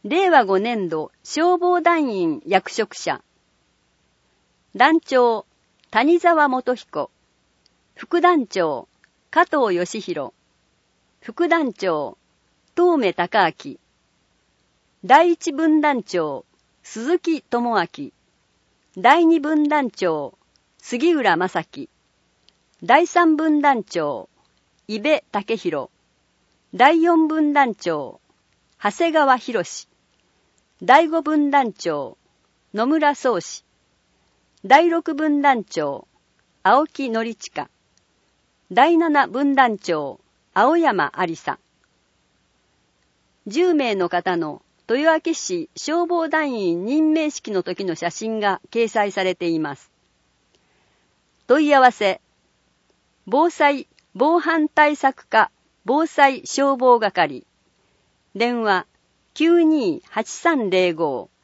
令和5年度消防団員役職者。団長、谷沢元彦。副団長、加藤義弘。副団長、東目隆明。第一分団長、鈴木智明。第二分団長、杉浦正樹。第三分団長、伊部武弘。第四分団長、長谷川博。第五分団長、野村宗志。第六分団長、青木則親。第七分団長、青山有沙。10名の方の豊明市消防団員任命式の時の写真が掲載されています。問い合わせ、防災・防犯対策課防災消防係。電話 92-8305